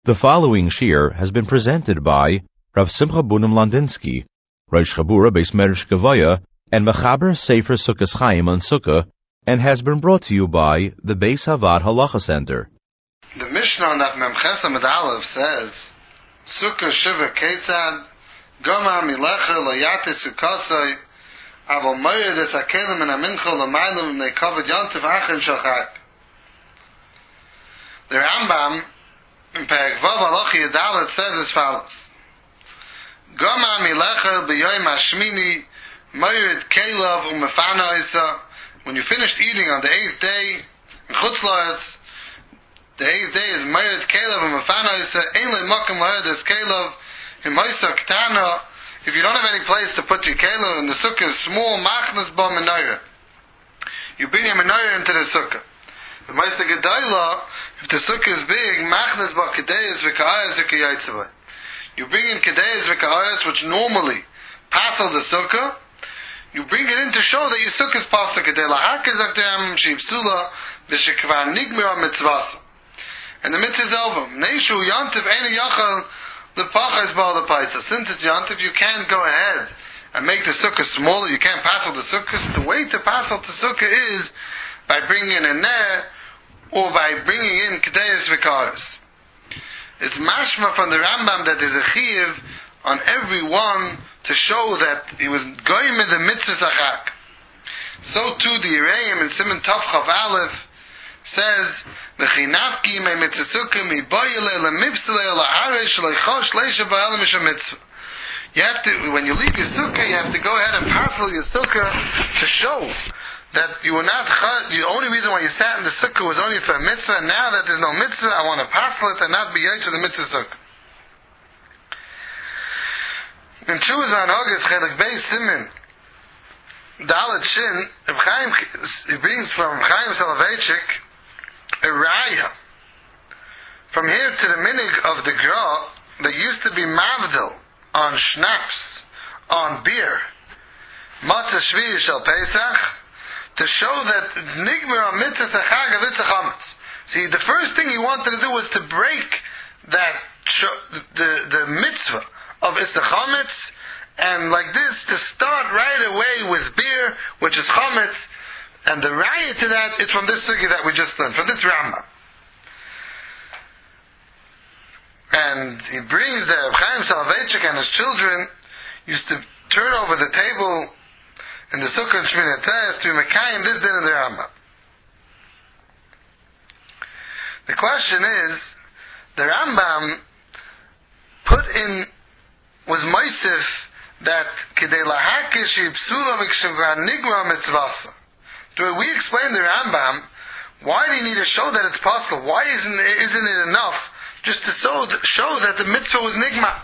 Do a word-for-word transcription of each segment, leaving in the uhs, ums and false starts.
The following shir has been presented by Rav Simcha Bunim Landinsky, Rosh Chabura Beis Medrash Gevaya, and Mechaber Sefer Sukkos Chaim on Sukkah, and has been brought to you by the Beis Havad Halacha Center. The Mishnah on Daf Mem Ches Amud Aleph says, Sukkah Shiva Ketzad, Goma Milecha Layate Sukkosai, Avol Moyer Des Akelim and Amincha Lamaylim Nekavad Yontif Acher Shachak. The Rambam in Perek Vav Halacha Yadalet says as follows: Goma Milecha B'Yoyim Hashmini Moyer Et Kelav Umefana Isa. When you finished eating on the eighth day in Chutz La'aretz, the eighth day is Moyer Et Kelav Umefana Isa. Ein Le Mokem Moyer Des Kelav in Moisa Ktana. If you don't have any place to put your kelav, and the sukkah is small, machnas ba menorah, you bring a menorah into the sukkah. The Moisa Gedayla, if the sukkah is big, machnas ba kedeias v'ka'ayas v'ka'yatzavah. You bring in kedeias v'ka'ayas, which normally passel the sukkah. You bring it in to show that your sukkah is passel kedei lahakaz akdam sheipsula v'shekvar nigmira mitzvasa. And the mitzvah is over. Neishu yantiv ein yachal. The pacha is bal the paisa. Since it's yantiv, you can't go ahead and make the sukkah smaller. You can't passel the sukkah. The way to passel the sukkah is by bringing in a ner or by bringing in kedeias v'karas. It's mashma from the Rambam that there's a chiyuv on everyone to show that he was going in the mitzvah zachak. So too the Yereim in Siman Tov Chav Aleph says, "V'chinavki me mitzvah mi boyele le mipsele le harish le chosh leisha ba'al misha mitzvah." You have to, when you leave your sukkah, you have to go ahead and passel your sukkah to show that you were not. The only reason why you sat in the sukkah was only for a mitzvah. And now that there's no mitzvah, I want to passel it and not be yet to the mitzvah sukkah. In Chuvas August Chelik Beis Simin Dalet Shin, Reb Chaim, he brings from Chaim Soloveitchik a raya. From here to the minig of the Gra, there used to be mavdil on schnapps, on beer, matzah shvi'i shel Pesach, to show that nigmer on mitzvah chag of itzachametz. See, the first thing he wanted to do was to break that the the mitzvah of itzachametz, and like this to start right away with beer, which is chametz. And the raya to that is from this sugi that we just learned, from this Rambam. And he brings the Chaim Soloveitchik and his children used to turn over the table in the Sukkah and Shmini Atzeres to Mekayim this din in the Rambam. The question is, the Rambam put in, was moisif that Kedei lahakish yipsula v'kshevra nigra mitzvasa. Do we explain the Rambam? Why do you need to show that it's possible? Why isn't isn't it enough just to show, show that the mitzvah was nigma?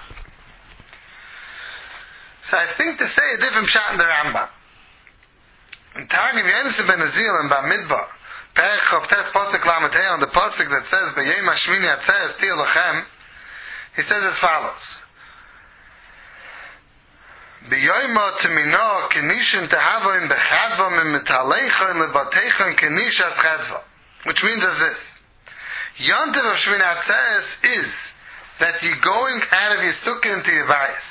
So I think to say a different shot in the Rambam. In Targum Yonasan ben Azil and Bamidbar, Perek Chavtes Pasuk Lametei, on the pasuk that says B'Yom Hashmini Atzeres Tiyah Lachem, he says as follows: B'yoyma temino kenishin tehavoin bechadva mimitalecha levatecha kenishat chadva, which means as this: Yontiv of Shmini Atzeres is that you're going out of your sukkah into your bayis.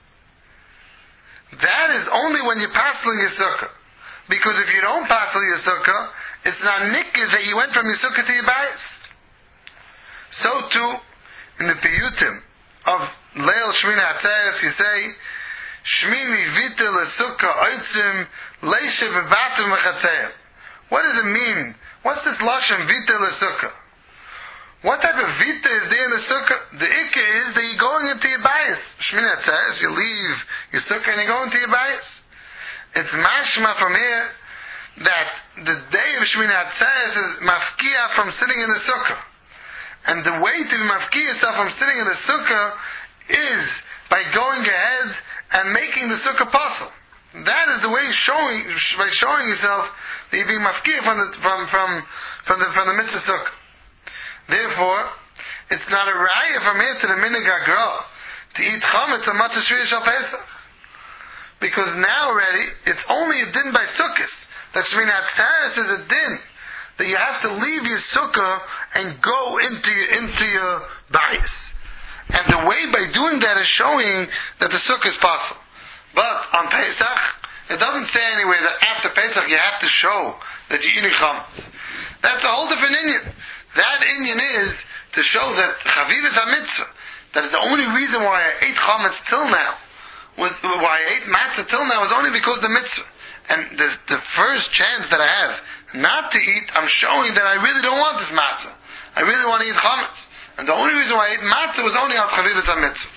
That is only when you're passing your sukkah, because if you don't pass your sukkah, it's not nikkah that you went from your sukkah to your bayis. So too in the piyutim of Leil Shmini Atzeres, you say, Shmini vita lesukkah oitzim leisha bevatim v'chatzeim. What does it mean? What's this lashon vita lesukkah? What type of vita is there in the sukkah? The ikka is that you're going into your bayis. Shmini Atzeres, you leave your sukkah and you go into your bayis. It's mashma from here that the day of Shmini Atzeres is mafkiya from sitting in the sukkah. And the way to be mafkiya yourself from sitting in the sukkah is by going ahead and making the sukkah possible. That is the way showing by showing yourself that you're being mafkir from the from from from the from the mitzvah sukkah. Therefore, it's not a raya from here to the minig hagra to eat chametz on matzah shvi'i shel Pesach, because now already it's only a din by sukkahs. That Shmini Atzeres is a din that you have to leave your sukkah and go into your, into your bias. And the way by doing that is showing that the sukkah is possible. But on Pesach, it doesn't say anywhere that after Pesach you have to show that you're eating chametz. That's a whole different inyan. That inyan is to show that chaviv is a mitzvah. That the only reason why I ate chametz till now, was why I ate matzah till now, was only because of the mitzvah. And the, the first chance that I have not to eat, I'm showing that I really don't want this matzah. I really want to eat chametz. And the only reason why I ate matzah was only on chaviv is a mitzvah.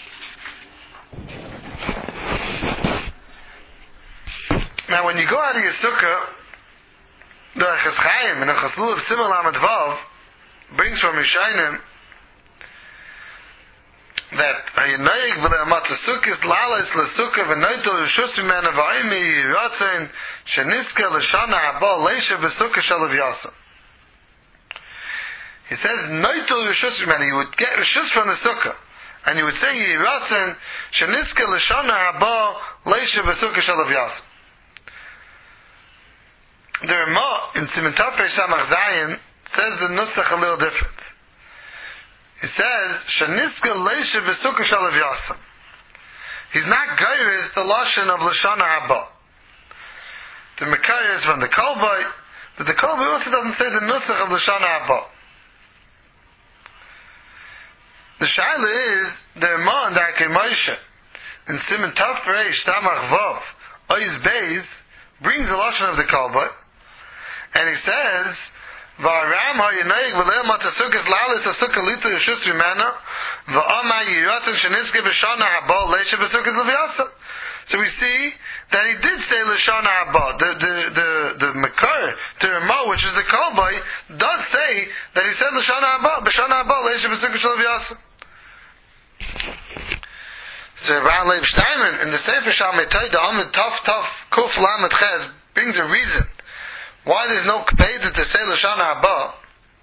Now, when you go out of your sukkah, the Chas Chaim in the Chaslul of Simon Lamed Vav brings from Yishayim that Ayinayik v'le Matzah Sukkis lalas l'sukkah v'noitel rishus v'mena v'aymi yiratzen sheniska l'shana haba leisha v'sukkah shalav yasa. He says noitel rishus v'mena, you would get rishus from the sukkah, and you would say yiratzen sheniska l'shana haba leisha v'sukkah shalav yasa. The Rama in Siman Tov Samach Zayin says the nusach a little different. He says Shaniska Leisha V'Sukkah Shalav Yasam. He's not geiris the lashon of Lashana Haba. The Mekayah is from the Kolbai, but the Kolbai also doesn't say the nusach of Lashana Haba. The Shaila is the Rama and Darkei Moshe in Siman Tov Samach Vav Oiz Beis brings the lashon of the Kolbai. And he says, "Va'aram ha'yinayik v'leil matasukis lalis asukah lita yeshus v'mena v'ama yiratzen shenitzke b'shana haba leisha b'sukis l'vyasa." So we see that he did say l'shana haba. The the the the Makar to Rama, which is the Kolbai, does say that he said l'shana haba b'shana haba leisha b'sukis l'vyasa. So Ran Leib Steinman in the Sefer Shalmei Toida Amid Taf Taf Kuf Lamed Ches brings a reason why there's no Kpeda to say Lashana Haba.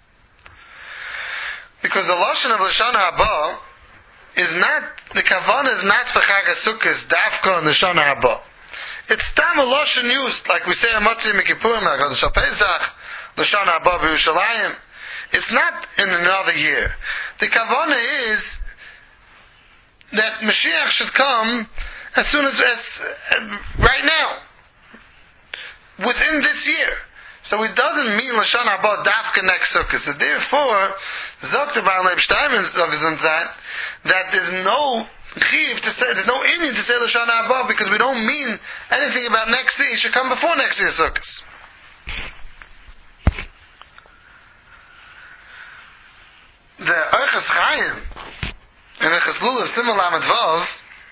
Because the Lashon of Lashana Haba is not, the Kavanah is not for Chag HaSukkos, Dafka and Lashana Haba. It's Tam a Lashon used, like we say Amatzim Mikippurim, like on Shal Pesach, Lashana Haba B'Yerushalayim. It's not in another year. The Kavanah is that Mashiach should come as soon as, as uh, right now, within this year. So it doesn't mean Lashana Haba Dafka next Sukkah. So therefore, Zokter Baal Leib Steinman says that that there's no chiv to say, there's no Indian to say Lashana Haba because we don't mean anything about next year. It should come before next year's Sukkahs. The Orchos Chaim in the Chaslul of Simon Lamed Vav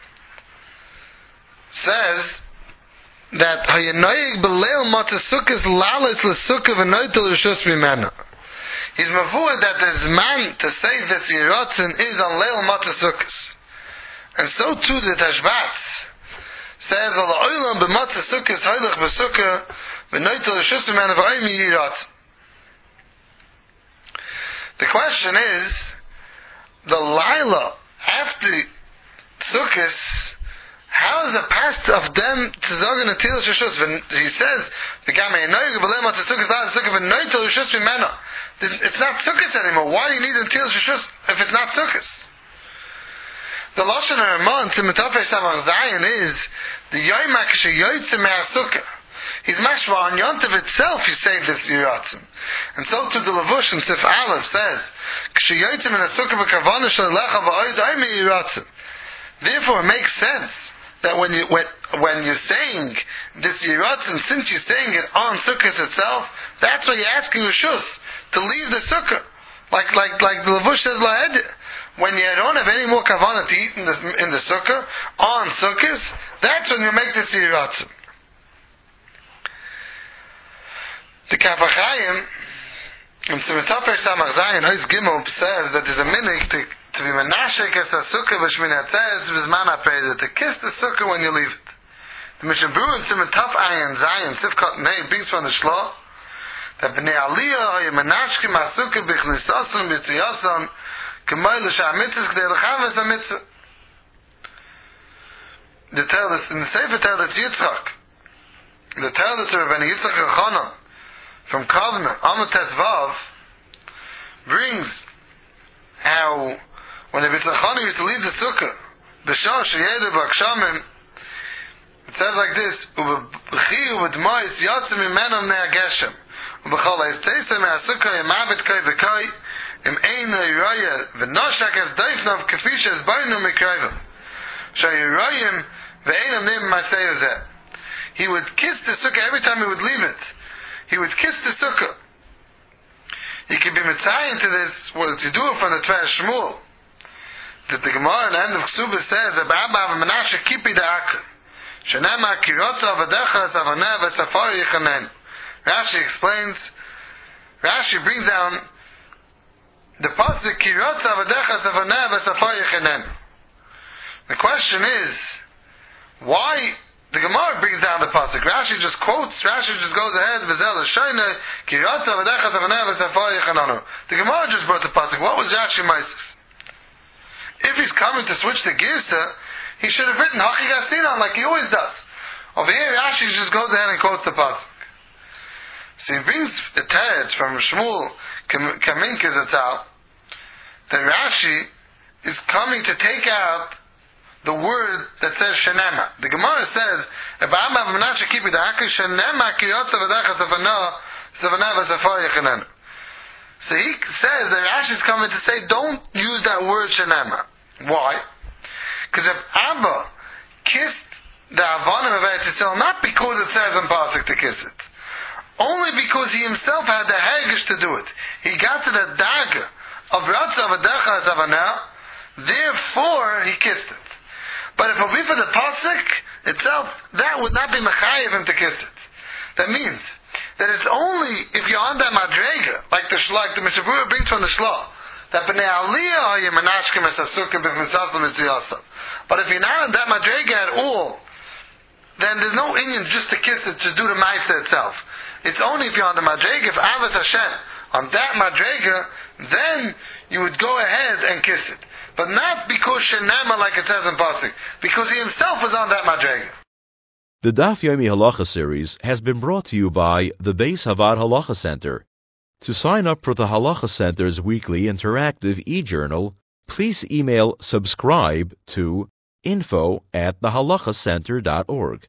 says that Hayanoyig Beleil Matasukis Lalis L'Sukkah V'Noitel Rishus Mimena. He's mavur that there's man to say that Yiratzen is on Leil Matasukis. And so too the Tashbats says Al Oilam B'Matasukis Heilich B'Sukkah V'Noitel Rishus Mimena V'Aymi Yiratzen. The question is, the Laila after Sukkis, how is the past of them to Zogan and Tilas Rishus? He says, it's not Sukkos anymore. Why do you need a Tilas Rishus if it's not Sukkos? The Lashon HaRamah in Simatafei Samach Zayin is the Yoyma Kashe Yoytze Me'ah Sukkah. He's mashma on Yontav itself you say this Yiratzim. And so to the Lavush in Sif Aleph says, Kashe Yoytze Me'ah Sukkah V'Kavana Shalecha V'Oid Aymi Yiratzim. Therefore it makes sense that when you when, when you're saying this Yiratzim, since you're saying it on Sukkot itself, that's why you're asking Rishus to leave the Sukkah. Like like like the Lavush says La'ed. When you don't have any more kavanah to eat in the in the Sukkah on Sukkot, that's when you make this Yiratzim. The Kaf HaChaim in Simatafei Samach Zayin Ois Gimel says that there's a minig to to be menashek as a sukkah b'shmin hatzes v'zman ha'peidah, to kiss the sukkah when you leave it. The Mishnah Berurah in Siman Taf Ayin Zayin Sivkot Nei brings from the Shloh that b'nei aliyah ha'yim menashkim ha'sukkah b'chnisason b'tziyason k'may l'sha'amitzvah k'dei l'chaves ha'mitzvah. The tell this in the Sefer tell this Yitzchak. The tell this of Rabbeinu Yitzchak Elchanan from Kovna Amud Tes Vav brings how when the Bitzachani used to leave the sukkah, the Shah Sheyeder Bakshamim, it says like this: Ubechi ubedmois yotzim imenom neageshem, ubechol eistesem me'asukkah yemabit kai v'kai im ein ha'yiraya v'noshak es doifnov kefi she'ezbarnu mikrayvim sha'yirayim ve'enam nim ma'aseyozeh. He would kiss the sukkah every time he would leave it. He would kiss the sukkah. You can be mitzayin to this, what to do from the Tver Shmuel. That the Gemara in the end of Ksubah says, Abba Menashe kipi da'aka. Shenema kirotza avadecha savana v'safari yichanen. Rashi explains, Rashi brings down the pasuk kirotza avadecha savana v'safari yichanen. The question is, why the Gemara brings down the pasuk? Rashi just quotes, Rashi just goes ahead, v'zel l'shayne, kirotza avadecha savana v'safari yichanen. The Gemara just brought the pasuk. What was Rashi Maisis? If he's coming to switch the Girsa, he should have written Hachi Gastinon like he always does. Over here, Rashi just goes ahead and quotes the pasuk. So he brings the teretz from Shmuel Kaminka Zatzal that Rashi is coming to take out the word that says Shenema. The Gemara says, so he says that Rashi is coming to say, don't use that word Shenema. Why? Because if Abba kissed the Avanim of Eretz Yisrael, not because it says in Pasuk to kiss it, only because he himself had the Hagish to do it. He got to the Daga of Ratza Avadecha Zavanah, therefore he kissed it. But if it would be for the Pasuk itself, that would not be Mechayev him to kiss it. That means that it's only if you're on that Madrega, like the Shlag, the Mishnah Berurah brings from the Shlah, that b'nei aliyah are you menashkem es asukah b'chnisaslam etziyasav. But if you're not on that Madrega at all, then there's no inyan just to kiss it, just do the Maisa itself. It's only if you're on the Madrega, if Avas Hashem, on that Madrega, then you would go ahead and kiss it. But not because Shenema, like it says in Pasuk, because he himself was on that Madrega. The Daf Yomi Halacha series has been brought to you by the Beis Havad Halacha Center. To sign up for the Halacha Center's weekly interactive e-journal, please email subscribe to info at the halacha center dot org.